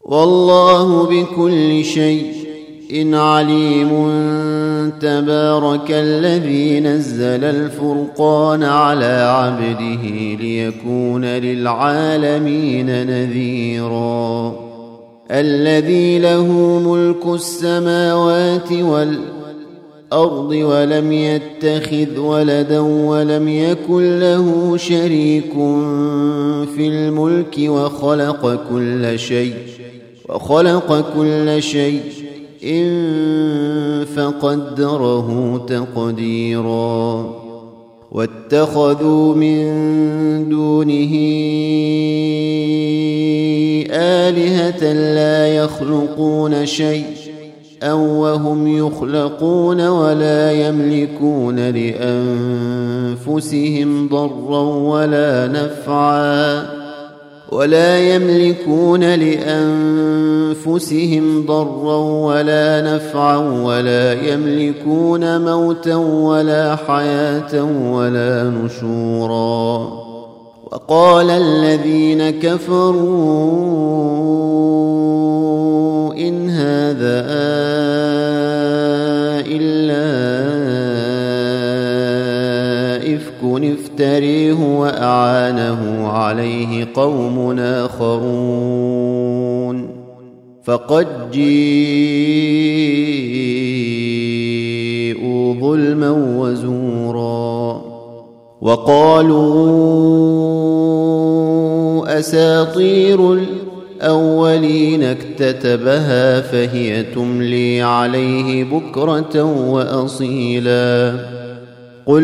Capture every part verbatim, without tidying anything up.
والله بكل شيء إن عليم. تبارك الذي نزل الفرقان على عبده ليكون للعالمين نذيرا. الذي له ملك السماوات والأرض ولم يتخذ ولدا ولم يكن له شريك في الملك وخلق كل شيء وخلق كل شيء إن فقدره تقديرا. واتخذوا من دونه آلهة لا يخلقون شيئا وهم يخلقون ولا يملكون لأنفسهم ضرا ولا نفعا ولا يملكون لأنفسهم ضرا ولا نفعا ولا يملكون موتا ولا حياة ولا نشورا. وقال الذين كفروا إن هذا إلا إفك افتريه وأعانه عليه قوم آخرون فقد جيءوا ظلما وزورا. وقالوا أساطير الأولين اكتتبها فهي تملي عليه بكرة وأصيلا. قل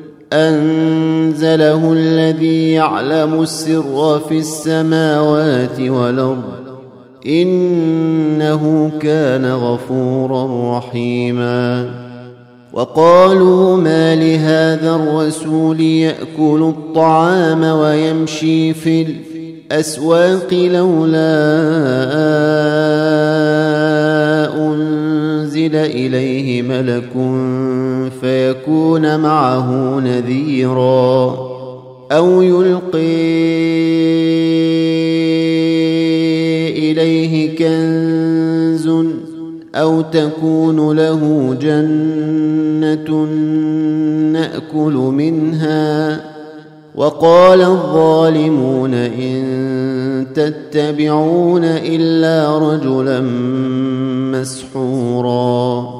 أنزله الذي يعلم السر في السماوات والأرض إنه كان غفورا رحيما. وقالوا ما لهذا الرسول يأكل الطعام ويمشي في الأسواق لولا أنزل إليه ملك فيكون معه نذيرا أو يلقي إليه كنز أو تكون له جنة نأكل منها. وقال الظالمون إن تتبعون إلا رجلا مسحورا.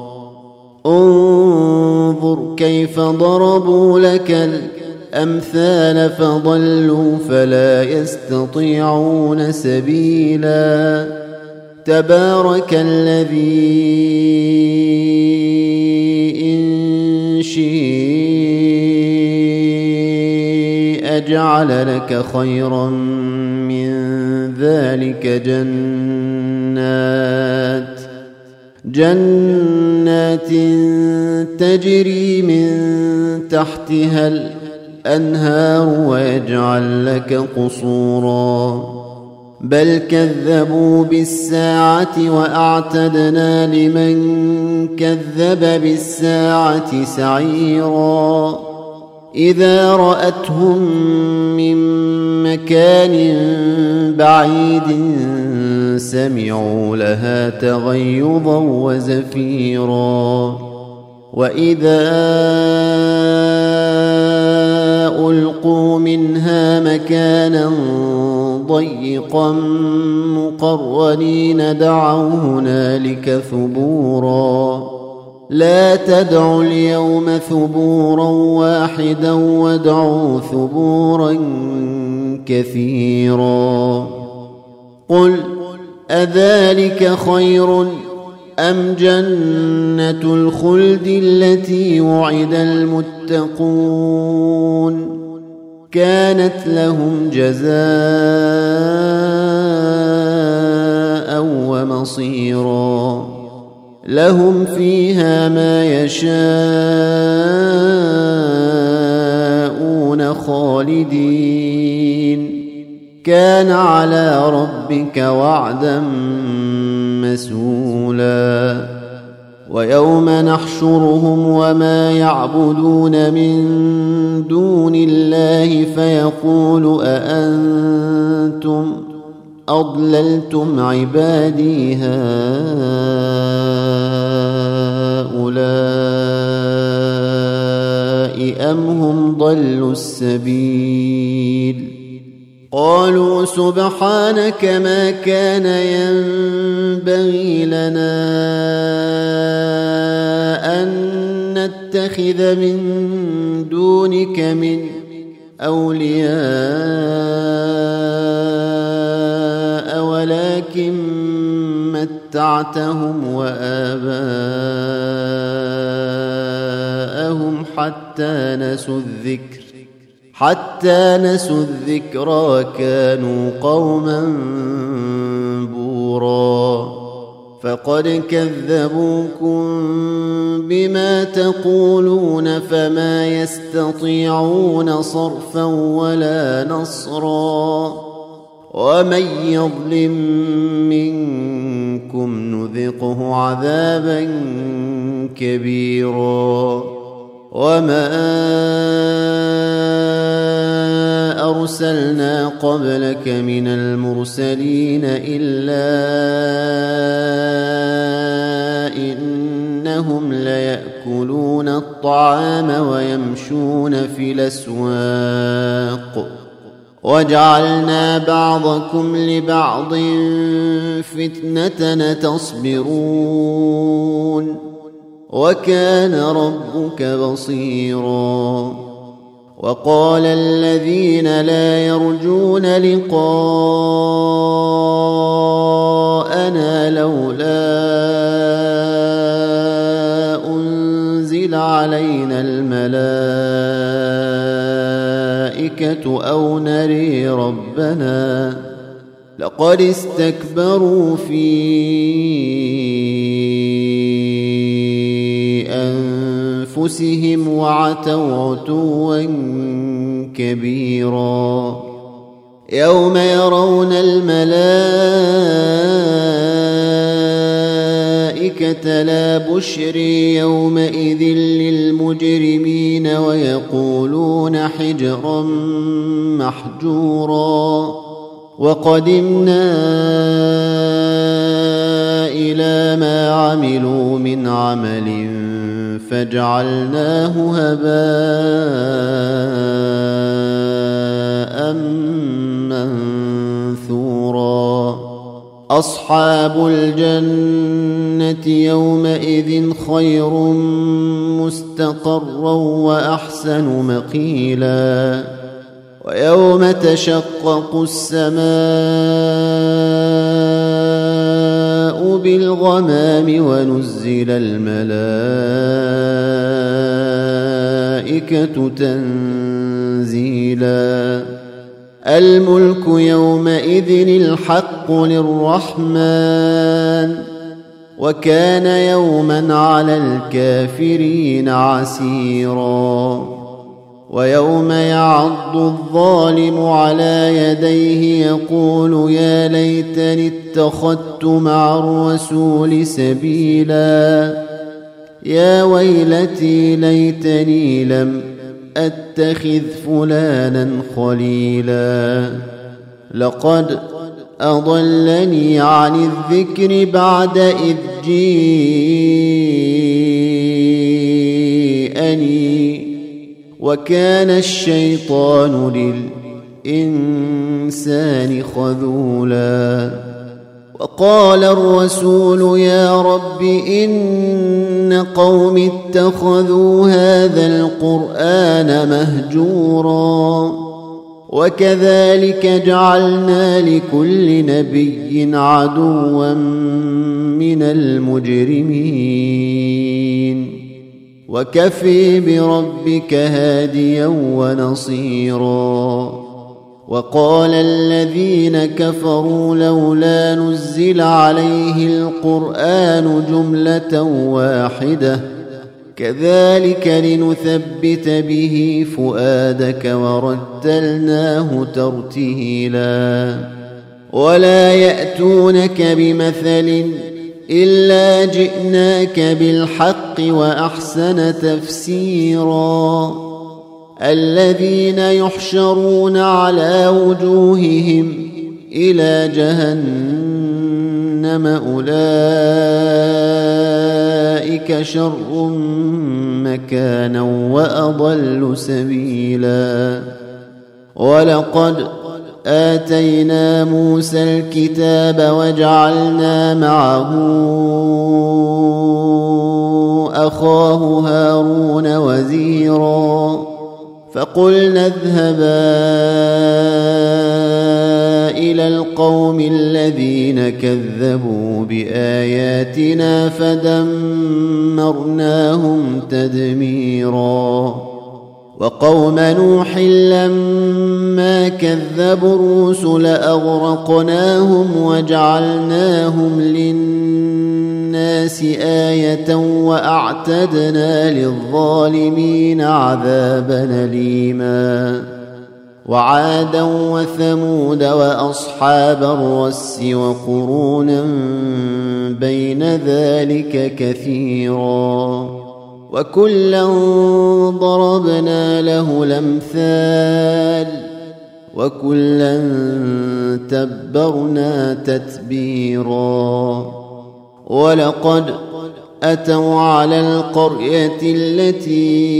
انظر كيف ضربوا لك الأمثال فضلوا فلا يستطيعون سبيلا. تبارك الذي إن شيء جعل لك خيرا من ذلك جنات جنات تجري من تحتها الأنهار ويجعل لك قصورا. بل كذبوا بالساعة وأعتدنا لمن كذب بالساعة سعيرا. إذا رأتهم من مكان بعيد سمعوا لها تغيظا وزفيرا. وإذا ألقوا منها مكانا ضيقا مقرنين دعوا هنالك ثبورا. لا تدعوا اليوم ثبورا واحدا وادعوا ثبورا كثيرا. قل أذلك خير أم جنة الخلد التي وعد المتقون كانت لهم جزاء ومصيرا. لهم فيها ما يشاءون خالدين كان على ربك وعدا مسؤولا. ويوم نحشرهم وما يعبدون من دون الله فيقول أأنتم أضللتم عبادي هؤلاء أم هم ضلوا السبيل قالوا سبحانك ما كان ينبغي لنا أن نتخذ من دونك من أولياء ولكن متعتهم وآباءهم حتى نسوا الذكر حتى نسوا الذكر وكانوا قوما بورا فقد كذبوكم بما تقولون فما يستطيعون صرفا ولا نصرا ومن يظلم منكم نذقه عذابا كبيرا وما أرسلنا قبلك من المرسلين إلا إنهم ليأكلون الطعام ويمشون في الأسواق وجعلنا بعضكم لبعض فتنة تصبرون وكان ربك بصيرا وقال الذين لا يرجون لقاءنا لولا أنزل علينا الملائكة أو نري ربنا لقد استكبروا في أنفسهم وعتوا عتوا كبيرا يوم يرون الملائكة لا بشري يومئذ للمجرمين ويقولون حجرا محجورا وقدمنا إلى ما عملوا من عمل فجعلناه هباء منثورا أصحاب الجنة يومئذ خير مستقرا وأحسن مقيلا ويوم تشقق السماء بالغمام ونزل الملائكة تنزيلا الملك يومئذ الحق للرحمن وكان يوما على الكافرين عسيرا ويوم يعض الظالم على يديه يقول يا ليتني اتخذت مع الرسول سبيلا يا ويلتي ليتني لم أتخذ فلانا خليلا لقد أضلني عن الذكر بعد إذ جيءني وكان الشيطان للإنسان خذولا وقال الرسول يا رب إن قوم اتخذوا هذا القرآن مهجورا وكذلك جعلنا لكل نبي عدوا من المجرمين وكفي بربك هاديا ونصيرا وقال الذين كفروا لولا نزل عليه القرآن جملة واحدة كذلك لنثبت به فؤادك ورتلناه ترتيلا ولا يأتونك بمثل إلا جئناك بالحق وأحسن تفسيرا الذين يحشرون على وجوههم إلى جهنم أولئك شر مكانا وأضل سبيلا ولقد آتينا موسى الكتاب وجعلنا معه أخاه هارون وزيرا فقلنا اذهبا إلى القوم الذين كذبوا بآياتنا فدمرناهم تدميرا وقوم نوح لما كذبوا الرسل أغرقناهم وجعلناهم للناس آية وأعتدنا للظالمين عذابا أليما وعادا وثمود وأصحاب الرس وقرونا بين ذلك كثيرا وكلا ضربنا له الأمثال وكلا تبرنا تتبيرا ولقد أتوا على القرية التي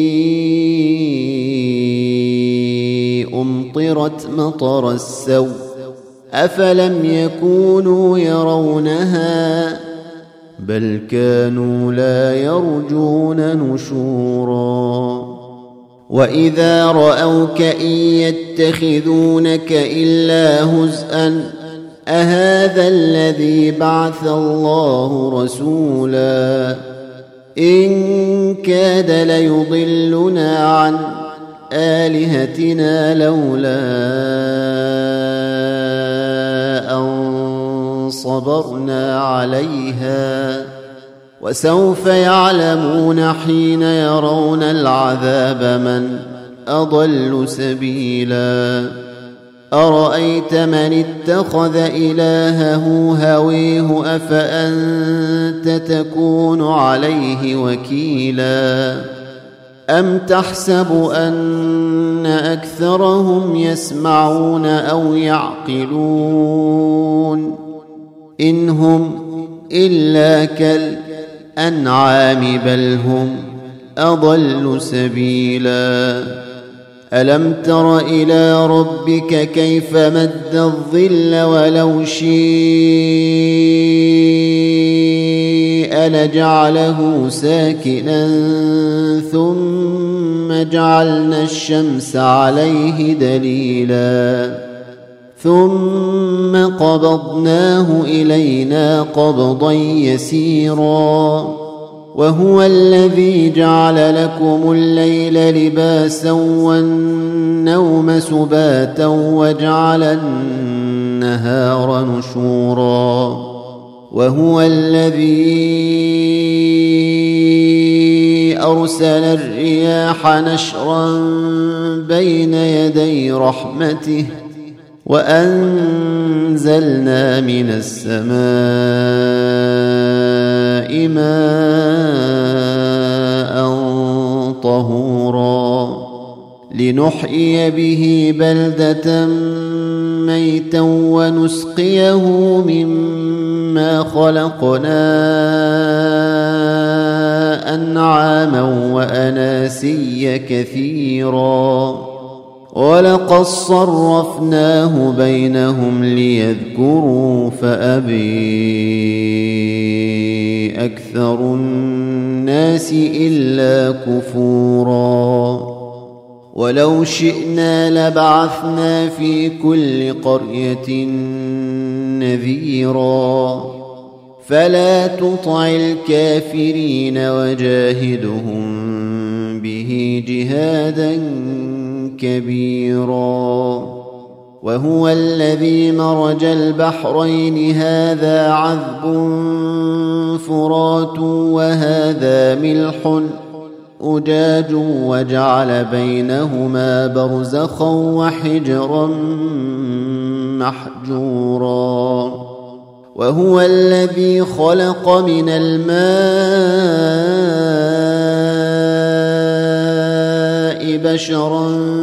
أمطرت مطر السوء أفلم يكونوا يرونها بل كانوا لا يرجون نشورا وإذا رأوك إن يتخذونك إلا هزءا أهذا الذي بعث الله رسولا إن كاد ليضلنا عن آلهتنا لولا أن صبرنا عليها وسوف يعلمون حين يرون العذاب من أضل سبيلا أرأيت من اتخذ إلهه هويه أفأنت تكون عليه وكيلا أم تحسب أن أكثرهم يسمعون أو يعقلون إن هم إلا كالأنعام بل هم أضل سبيلا ألم تر إلى ربك كيف مد الظل ولو شيء لجعله ساكنا ثم جعلنا الشمس عليه دليلا ثم قبضناه إلينا قبضا يسيرا وهو الذي جعل لكم الليل لباسا والنوم سباتا وجعل النهار نشورا وهو الذي أرسل الرياح نشرا بين يدي رحمته وأنزلنا من السماء ماء طهورا لنحيي به بلدة ميتا ونسقيه مما خلقنا أنعاما وأناسيا كثيرا ولقد صرفناه بينهم ليذكروا فأبي أكثر الناس إلا كفورا ولو شئنا لبعثنا في كل قرية نذيرا فلا تطع الكافرين وجاهدهم به جهادا كبيرا وهو الذي مرج البحرين هذا عذب فرات وهذا ملح أجاج وجعل بينهما برزخا وحجرا محجورا وهو الذي خلق من الماء بشرا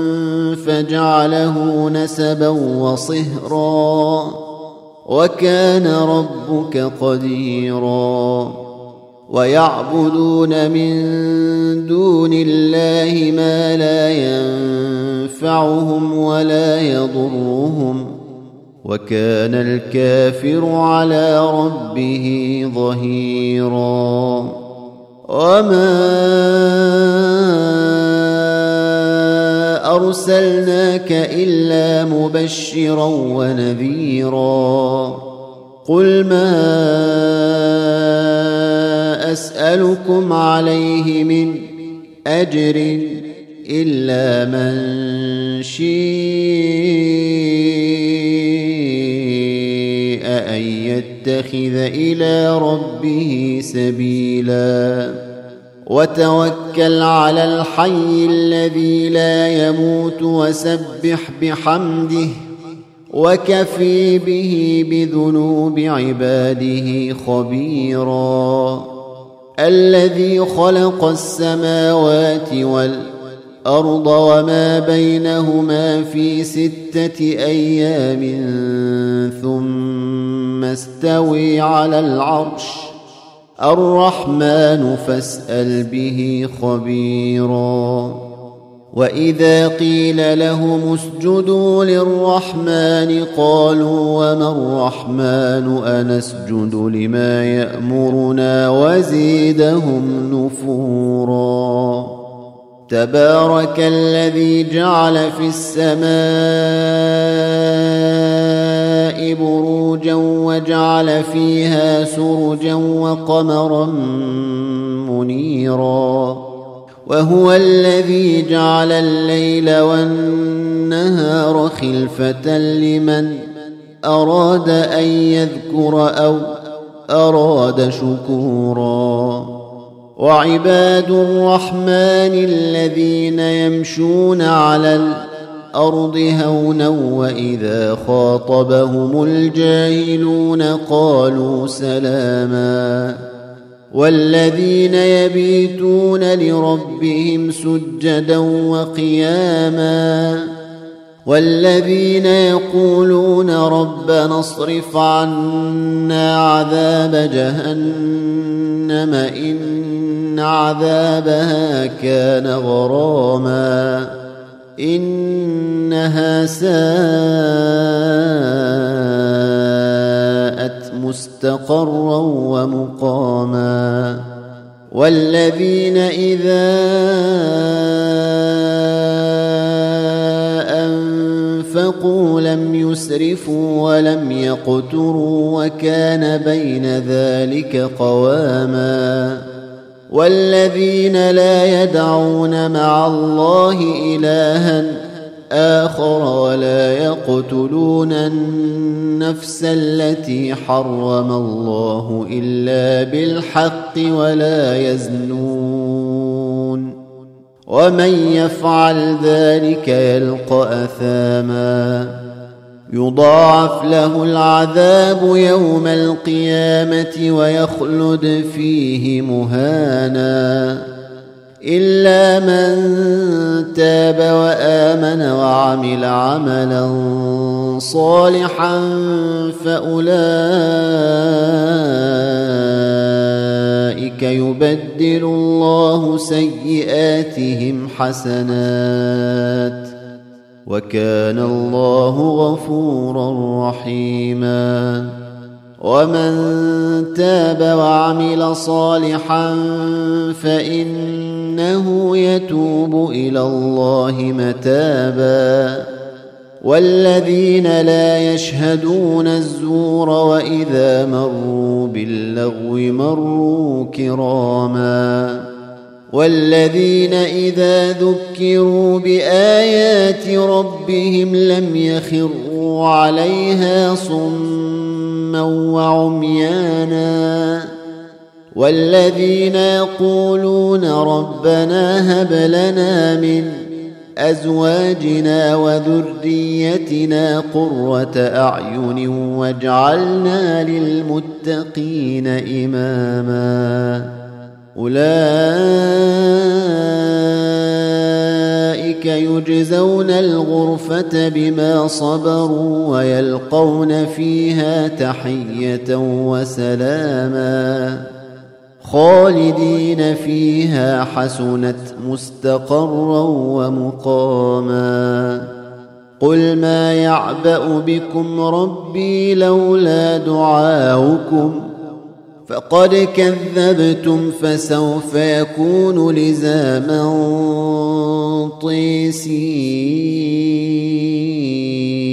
فجعله نسبا وصهرا وكان ربك قديرا ويعبدون من دون الله ما لا ينفعهم ولا يضرهم وكان الكافر على ربه ظهيرا وما أرسلناك إلا مبشرا ونذيرا قل ما أسألكم عليه من أجر إلا من شاء أن يتخذ إلى ربه سبيلا وتوكل على الحي الذي لا يموت وسبح بحمده وكفي به بذنوب عباده خبيرا الذي خلق السماوات والأرض وما بينهما في ستة أيام ثم استوي على العرش الرحمن فاسأل به خبيرا وإذا قيل لهم اسجدوا للرحمن قالوا وما الرحمن أنسجد لما يأمرنا وزيدهم نفورا تبارك الذي جعل في السماء بروجا وجعل فيها سرجا وقمرا منيرا وهو الذي جعل الليل والنهار خلفة لمن أراد أن يذكر أو أراد شكورا وعباد الرحمن الذين يمشون على الأرض هونا وإذا خاطبهم الجاهلون قالوا سلاما والذين يبيتون لربهم سجدا وقياما والذين يقولون ربنا اصرف عنا عذاب جهنم إن عذابها كان غراما إنها ساءت مستقرا ومقاما والذين إذا أنفقوا لم يسرفوا ولم يقتروا وكان بين ذلك قواما والذين لا يدعون مع الله إلها آخر ولا يقتلون النفس التي حرم الله إلا بالحق ولا يزنون ومن يفعل ذلك يلقى أثاما يضاعف له العذاب يوم القيامة ويخلد فيه مهانا إلا من تاب وآمن وعمل عملا صالحا فأولئك يبدل الله سيئاتهم حسنات وكان الله غفورا رحيما ومن تاب وعمل صالحا فإنه يتوب إلى الله متابا والذين لا يشهدون الزور وإذا مروا باللغو مروا كراما والذين إذا ذكروا بآيات ربهم لم يخروا عليها صما وعميانا والذين يقولون ربنا هب لنا من أزواجنا وذريتنا قرة أعين واجعلنا للمتقين إماما أولئك أولئك يجزون الغرفة بما صبروا ويلقون فيها تحية وسلاما خالدين فيها حسنت مستقرا ومقاما قل ما يعبأ بكم ربي لولا دعاؤكم فقد كذبتم فسوف يكون لزاما طيسين